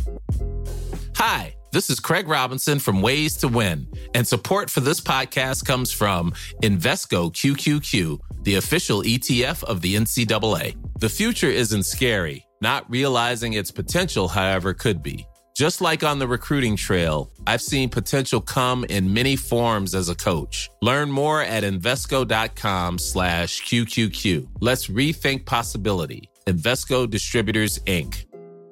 Hi, this is Craig Robinson from Ways to Win, and support for this podcast comes from Invesco QQQ, the official ETF of the NCAA. The future isn't scary. Not realizing its potential, however, could be. Just like on the recruiting trail, I've seen potential come in many forms as a coach. Learn more at Invesco.com/QQQ. Let's rethink possibility. Invesco Distributors, Inc.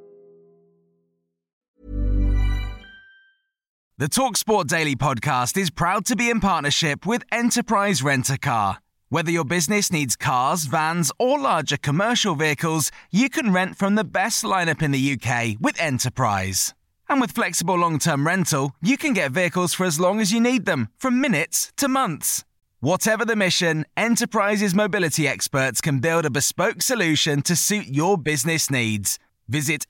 The TalkSport Daily podcast is proud to be in partnership with Enterprise Rent-A-Car. Whether your business needs cars, vans, or larger commercial vehicles, you can rent from the best lineup in the UK with Enterprise. And with flexible long-term rental, you can get vehicles for as long as you need them, from minutes to months. Whatever the mission, Enterprise's mobility experts can build a bespoke solution to suit your business needs. Visit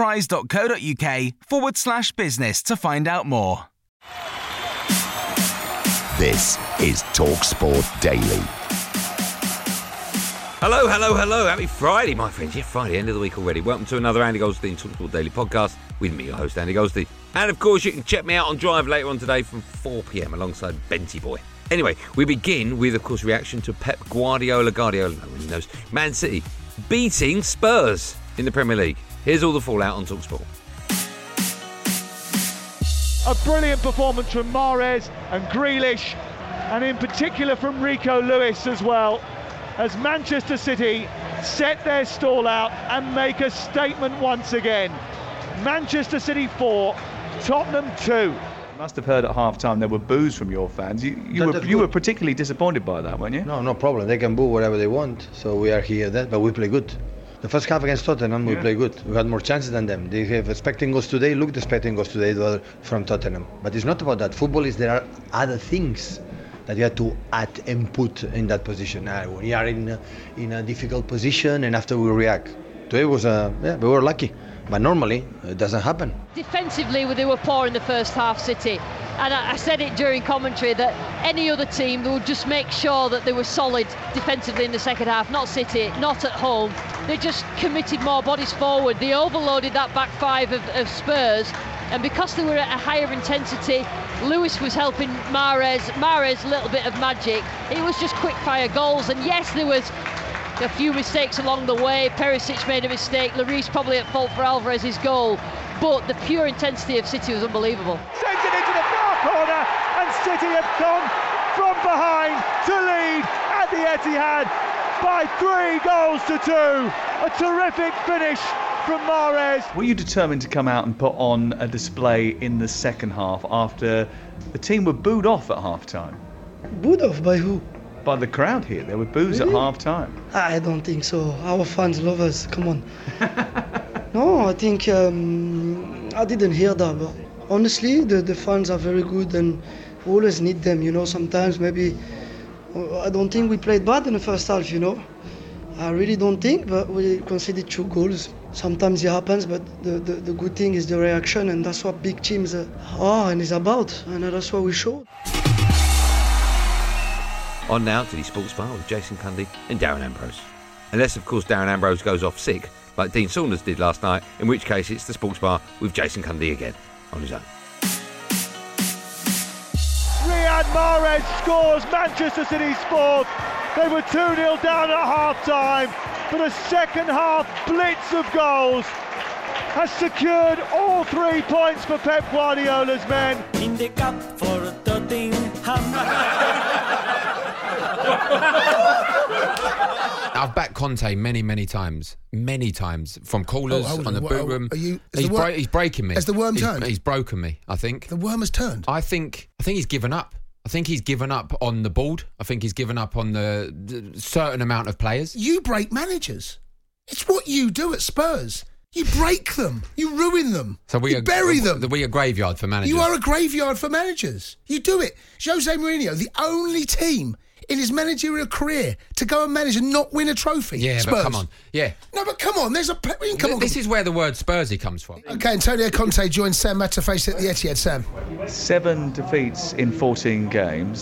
enterprise.co.uk/business to find out more. This is TalkSport Daily. Hello. Happy Friday, my friends. Yeah, Friday, end of the week already. Welcome to another Andy Goldstein TalkSport Daily podcast with me, your host, Andy Goldstein. And, of course, you can check me out on Drive later on today from 4 p.m. alongside Benty Boy. Anyway, we begin with, of course, reaction to Pep Guardiola, no one knows, Man City beating Spurs in the Premier League. Here's all the fallout on TalkSport. A brilliant performance from Mahrez and Grealish, and in particular from Rico Lewis as well, as Manchester City set their stall out and make a statement once again. Manchester City 4, Tottenham 2. You must have heard at half-time there were boos from your fans. You were particularly disappointed by that, weren't you? No problem. They can boo whatever they want. So we are here, but we play good. The first half against Tottenham, we play good. We had more chances than them. They have expecting goals today. Look, the expecting goals today from Tottenham. But it's not about that. Football is there are other things that you have to add and put in that position. When you are in a difficult position and after we react. Today was we were lucky. But normally, it doesn't happen. Defensively, they were poor in the first half, City. And I said it during commentary that any other team, they would just make sure that they were solid defensively in the second half. Not City, not at home. They just committed more bodies forward. They overloaded that back five of Spurs. And because they were at a higher intensity, Lewis was helping Mahrez. Mahrez, a little bit of magic. It was just quick-fire goals. And yes, there was a few mistakes along the way. Perisic made a mistake. Lloris probably at fault for Alvarez's goal. But the pure intensity of City was unbelievable. Sends it into the far corner, and City have gone from behind to lead at the Etihad by 3 goals to 2. A terrific finish from Mahrez. Were you determined to come out and put on a display in the second half after the team were booed off at half-time? Booed off by who? By the crowd here. There were boos at half-time. I don't think so. Our fans love us. Come on. No, I think I didn't hear that. But honestly, the fans are very good and we always need them. Sometimes maybe I don't think we played bad in the first half. I really don't think, but we conceded 2 goals. Sometimes it happens, but the good thing is the reaction, and that's what big teams are and is about, and that's what we showed. On now to the Sports Bar with Jason Cundy and Darren Ambrose. Unless, of course, Darren Ambrose goes off sick, like Dean Saunders did last night, in which case it's the Sports Bar with Jason Cundy again, on his own. Riyad Mahrez scores Manchester City's 4th. They were 2-0 down at half-time, but a second-half blitz of goals has secured all 3 points for Pep Guardiola's men. In the cup for Tottenham. I've backed Conte many times from callers on the boot room. He's breaking me. Has the worm turned? He's broken me, I think. The worm has turned? I think he's given up. I think he's given up on the board. I think he's given up on the certain amount of players. You break managers. It's what you do at Spurs. You break them. You ruin them. So you bury them. We're a graveyard for managers. You are a graveyard for managers. You do it. Jose Mourinho, the only team in his managerial career to go and manage and not win a trophy. Yeah, Spurs. but come on. Yeah. No, but come on. There's a... This is where the word Spursy comes from. OK, Antonio Conte joins Sam Matterface at the Etihad. Sam. 7 defeats in 14 games.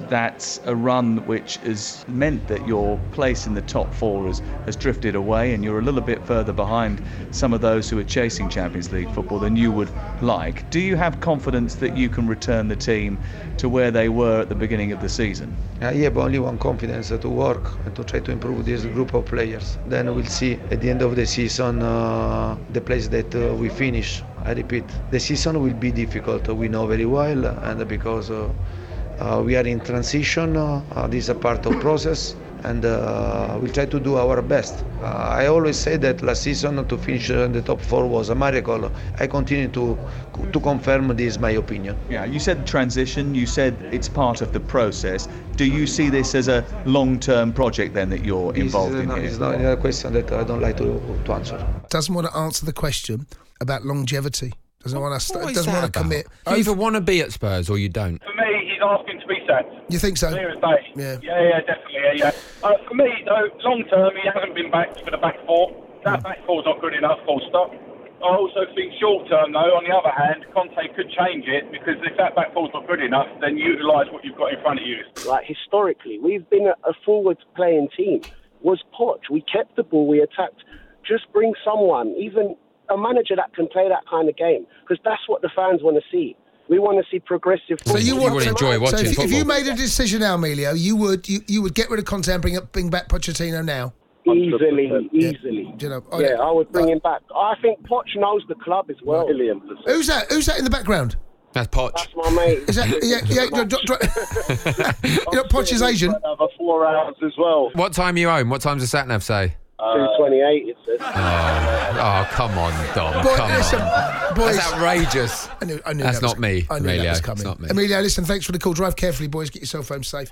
That's a run which has meant that your place in the top four has drifted away, and you're a little bit further behind some of those who are chasing Champions League football than you would like. Do you have confidence that you can return the team to where they were at the beginning of the season? I have only one confidence, to work and to try to improve this group of players. Then we'll see at the end of the season the place that we finish. I repeat, the season will be difficult, we know very well, and because we are in transition, this is a part of process, and we'll try to do our best. I always say that last season to finish in the top four was a miracle. I continue to confirm this, my opinion. Yeah, you said transition, you said it's part of the process. Do you see this as a long-term project then that you're involved in here? It's not a question that I don't like to answer. Doesn't want to answer the question about longevity. Doesn't want to commit. You either want to be at Spurs or you don't. For me, he's asking to be sacked. You think so? Clear as day. Yeah, definitely. Yeah. For me, though, long term, he hasn't been backed for the back four. That back four's not good enough, full stop. I also think short term, though, on the other hand, Conte could change it, because if that back four's not good enough, then utilise what you've got in front of you. Like, historically, we've been a forward-playing team. Was Poch. We kept the ball, we attacked. Just bring someone, even a manager that can play that kind of game, because that's what the fans want to see. We want to see progressive football. So you would enjoy watching football. If you made a decision now, Emilio, you would get rid of Conte and bring back Pochettino now? Easily. You know, I would bring him back. I think Poch knows the club as well. Who's that in the background? That's Poch. That's my mate. Is that, you know, Poch is Asian. Another 4 hours as well. What time are you home? What time does the sat nav say? 2:28, it says. Oh, come on, Dom. Come on. Boys, that's outrageous. I knew that's not me, I knew Emilio. that was coming. It's not me. Emilio, listen, thanks for the call. Drive carefully, boys. Get yourself home safe.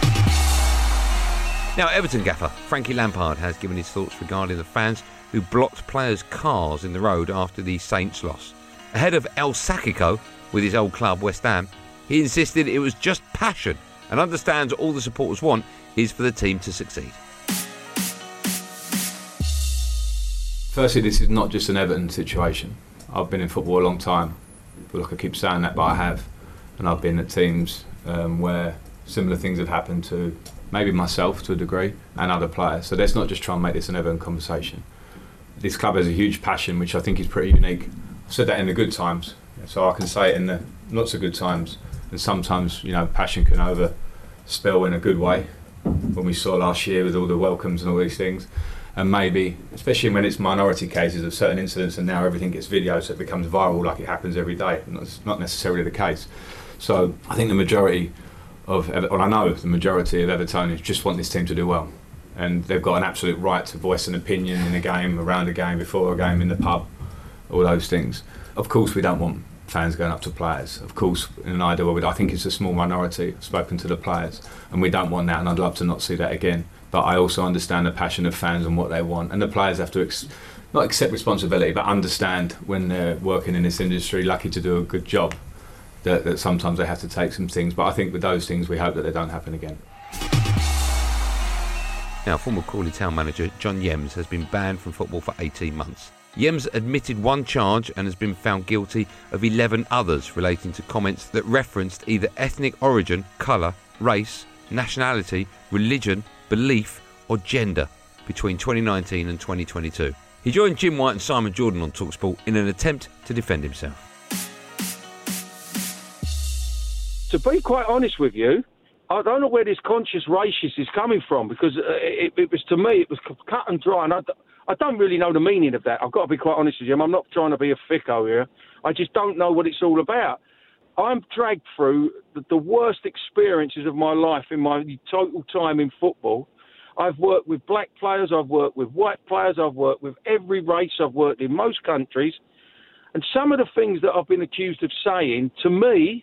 Now, Everton gaffer Frankie Lampard has given his thoughts regarding the fans who blocked players' cars in the road after the Saints loss. Ahead of El Sacico with his old club, West Ham, he insisted it was just passion and understands all the supporters want is for the team to succeed. Firstly, this is not just an Everton situation. I've been in football a long time. I feel like I keep saying that, but I have. And I've been at teams where similar things have happened to maybe myself to a degree and other players. So let's not just try and make this an Everton conversation. This club has a huge passion, which I think is pretty unique. I've said that in the good times, so I can say it in the not so good times. And sometimes, you know, passion can overspill in a good way, when we saw last year with all the welcomes and all these things. And maybe, especially when it's minority cases of certain incidents and now everything gets videos, so it becomes viral like it happens every day. And that's not necessarily the case. So I think the majority of Evertonians just want this team to do well. And they've got an absolute right to voice an opinion in a game, around a game, before a game, in the pub, all those things. Of course we don't want fans going up to players. Of course, in an ideal world, I think it's a small minority. I've spoken to the players, and we don't want that, and I'd love to not see that again. But I also understand the passion of fans and what they want, and the players have to not accept responsibility, but understand when they're working in this industry, lucky to do a good job, that sometimes they have to take some things. But I think with those things, we hope that they don't happen again. Now, former Crawley Town manager John Yems has been banned from football for 18 months. Yems admitted one charge and has been found guilty of 11 others relating to comments that referenced either ethnic origin, colour, race, nationality, religion, belief or gender between 2019 and 2022. He joined Jim White and Simon Jordan on TalkSport in an attempt to defend himself. To be quite honest with you, I don't know where this conscious racist is coming from, because it was, to me, it was cut and dry, and I don't really know the meaning of that. I've got to be quite honest with you. I'm not trying to be a thicko here. I just don't know what it's all about. I'm dragged through the worst experiences of my life in my total time in football. I've worked with black players, I've worked with white players, I've worked with every race, I've worked in most countries. And some of the things that I've been accused of saying, to me,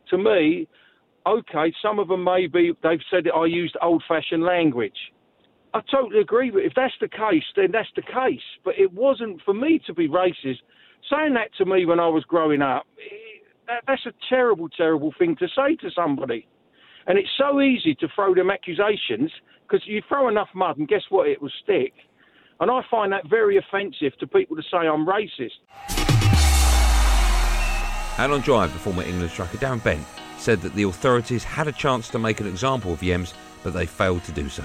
okay, some of them they've said that I used old-fashioned language. I totally agree with it. If that's the case, then that's the case. But it wasn't for me to be racist. Saying that to me when I was growing up, that's a terrible, terrible thing to say to somebody. And it's so easy to throw them accusations, because you throw enough mud and guess what, it will stick. And I find that very offensive to people to say I'm racist. And on Drive, the former England striker Darren Bent said that the authorities had a chance to make an example of Yems, but they failed to do so.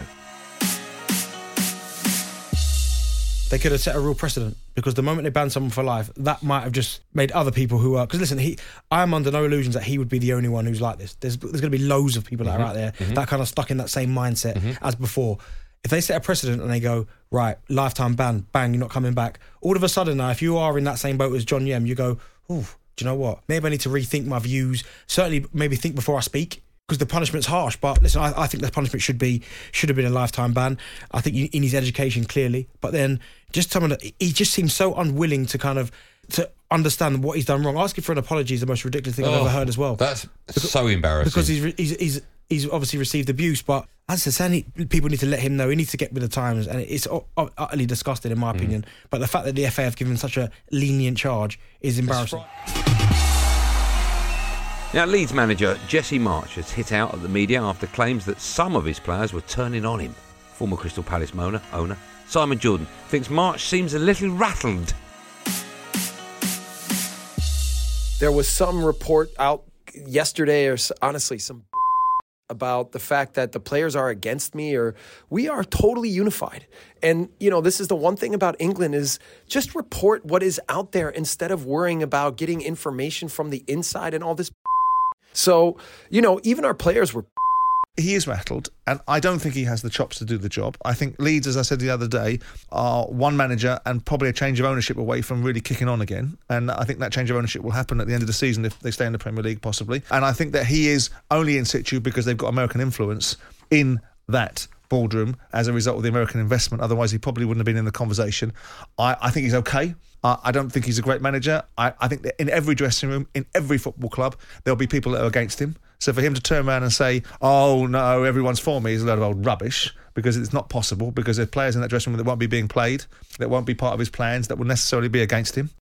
They could have set a real precedent, because the moment they banned someone for life, that might have just made other people who are... Because listen, I am under no illusions that he would be the only one who's like this. There's going to be loads of people that are out there that kind of stuck in that same mindset as before. If they set a precedent and they go, right, lifetime ban, bang, you're not coming back. All of a sudden now, if you are in that same boat as John Yem, you go, oh, do you know what? Maybe I need to rethink my views. Certainly, maybe think before I speak, because the punishment's harsh. But listen, I think the punishment should have been a lifetime ban. I think he needs education, clearly. But then just someone that he just seems so unwilling to understand what he's done wrong. Asking for an apology is the most ridiculous thing I've ever heard as well. That's so embarrassing. Because he's obviously received abuse, but as I said, people need to let him know. He needs to get with the times, and it's utterly disgusting in my opinion. But the fact that the FA have given such a lenient charge is embarrassing. Now, Leeds manager Jesse Marsch has hit out at the media after claims that some of his players were turning on him. Former Crystal Palace owner Simon Jordan thinks Marsch seems a little rattled. There was some report out yesterday, or honestly some about the fact that the players are against me, or we are totally unified. And, this is the one thing about England, is just report what is out there instead of worrying about getting information from the inside and all this. So, even our players were... He is rattled, and I don't think he has the chops to do the job. I think Leeds, as I said the other day, are one manager and probably a change of ownership away from really kicking on again. And I think that change of ownership will happen at the end of the season if they stay in the Premier League, possibly. And I think that he is only in situ because they've got American influence in that boardroom as a result of the American investment. Otherwise, he probably wouldn't have been in the conversation. I think he's okay. I don't think he's a great manager. I think that in every dressing room, in every football club, there'll be people that are against him. So for him to turn around and say, oh, no, everyone's for me, is a load of old rubbish, because it's not possible, because there's players in that dressing room that won't be being played, that won't be part of his plans, that will necessarily be against him.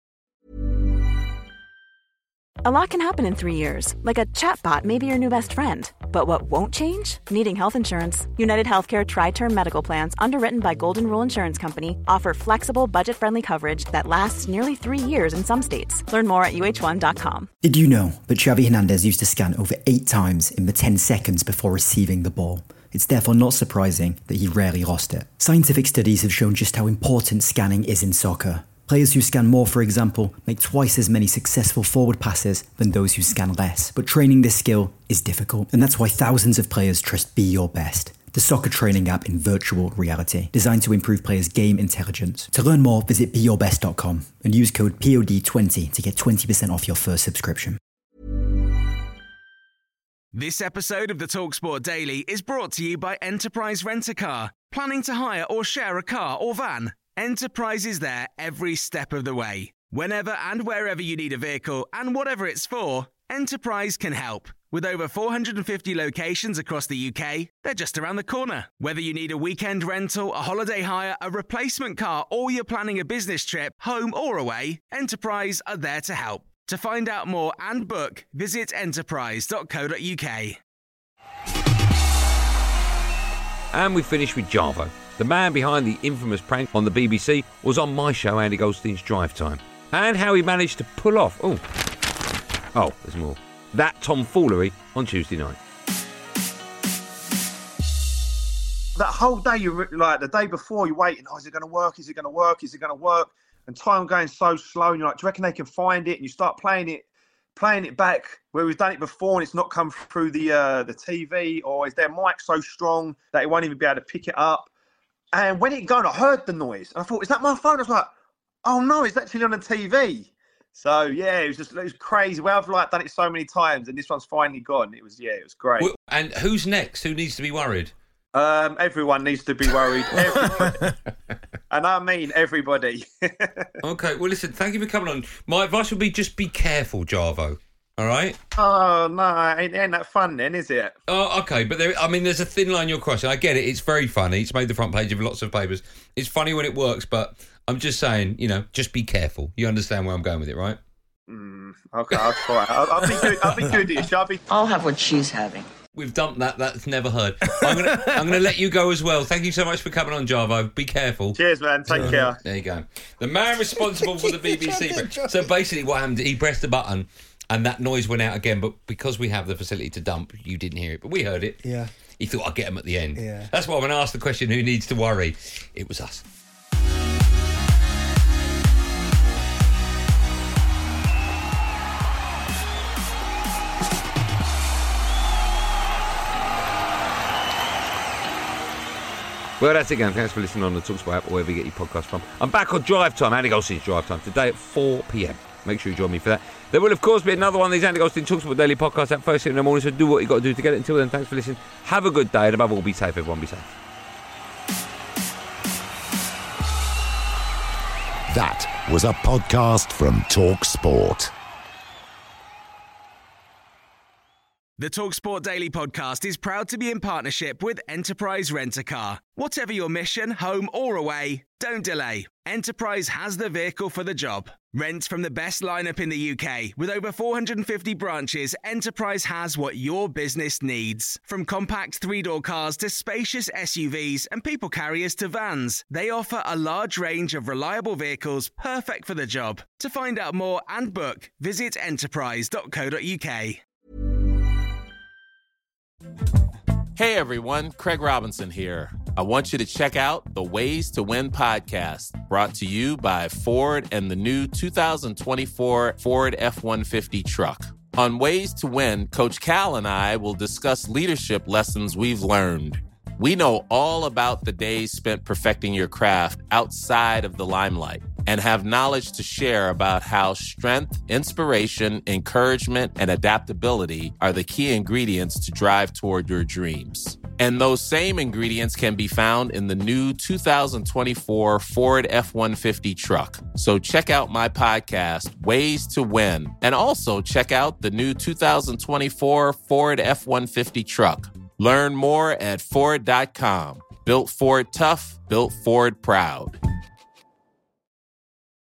A lot can happen in 3 years, like a chatbot may be your new best friend. But what won't change? Needing health insurance. United Healthcare Tri-Term Medical Plans, underwritten by Golden Rule Insurance Company, offer flexible, budget-friendly coverage that lasts nearly 3 years in some states. Learn more at uh1.com. Did you know that Xavi Hernandez used to scan over 8 times in the 10 seconds before receiving the ball? It's therefore not surprising that he rarely lost it. Scientific studies have shown just how important scanning is in soccer. Players who scan more, for example, make twice as many successful forward passes than those who scan less. But training this skill is difficult, and that's why thousands of players trust Be Your Best, the soccer training app in virtual reality, designed to improve players' game intelligence. To learn more, visit BeYourBest.com and use code POD20 to get 20% off your first subscription. This episode of the TalkSport Daily is brought to you by Enterprise Rent-A-Car. Planning to hire or share a car or van? Enterprise is there every step of the way. Whenever and wherever you need a vehicle and whatever it's for, Enterprise can help. With over 450 locations across the UK, they're just around the corner. Whether you need a weekend rental, a holiday hire, a replacement car, or you're planning a business trip, home or away, Enterprise are there to help. To find out more and book, visit enterprise.co.uk. And we finish with Jarvo. The man behind the infamous prank on the BBC was on my show, Andy Goldstein's Drive Time. And how he managed to pull off... Oh, there's more. That tomfoolery on Tuesday night. That whole day, the day before, you're waiting, is it going to work? Is it going to work? Is it going to work? And time going so slow, and you're like, do you reckon they can find it? And you start playing it back where we've done it before and it's not come through the TV, or is their mic so strong that it won't even be able to pick it up? And when it gone, I heard the noise. And I thought, is that my phone? I was like, oh no, it's actually on the TV. So yeah, it was crazy. Well, I've done it so many times, and this one's finally gone. It was great. And who's next? Who needs to be worried? Everyone needs to be worried. Everybody. And I mean everybody. Okay, well listen, thank you for coming on. My advice would be just be careful, Jarvo. All right? Oh, no, ain't that fun then, is it? Oh, okay, but there's a thin line you're crossing. I get it, it's very funny. It's made the front page of lots of papers. It's funny when it works, but I'm just saying, just be careful. You understand where I'm going with it, right? Okay, I'll try. I'll be good. I'll have what she's having. We've dumped that. That's never heard. I'm gonna let you go as well. Thank you so much for coming on, Jarvo. Be careful. Cheers, man. Take care. There you go. The man responsible for the BBC. So basically what happened, he pressed the button And that noise went out again, but because we have the facility to dump, you didn't hear it. But we heard it. Yeah. He thought I'd get him at the end. Yeah. That's why when I asked the question, who needs to worry? It was us. Well, that's it again. Thanks for listening on the TalkSport app or wherever you get your podcast from. I'm back on Drive Time, Andy Goldstein's Drive Time, today at 4 p.m. Make sure you join me for that. There will, of course, be another one of these Andy Goldstein TalkSport Daily podcasts at first thing in the morning, so do what you got to do to get it. Until then, thanks for listening. Have a good day, and above all, be safe. Everyone be safe. That was a podcast from TalkSport. The TalkSport Daily podcast is proud to be in partnership with Enterprise Rent-A-Car. Whatever your mission, home or away, don't delay. Enterprise has the vehicle for the job. Rent from the best lineup in the UK. With over 450 branches, Enterprise has what your business needs. From compact three-door cars to spacious SUVs and people carriers to vans, they offer a large range of reliable vehicles perfect for the job. To find out more and book, visit enterprise.co.uk. Hey everyone, Craig Robinson here. I want you to check out the Ways to Win podcast, brought to you by Ford and the new 2024 Ford F-150 truck. On Ways to Win, Coach Cal and I will discuss leadership lessons we've learned. We know all about the days spent perfecting your craft outside of the limelight and have knowledge to share about how strength, inspiration, encouragement, and adaptability are the key ingredients to drive toward your dreams. And those same ingredients can be found in the new 2024 Ford F-150 truck. So check out my podcast, Ways to Win, and also check out the new 2024 Ford F-150 truck. Learn more at Ford.com. Built Ford tough, built Ford proud.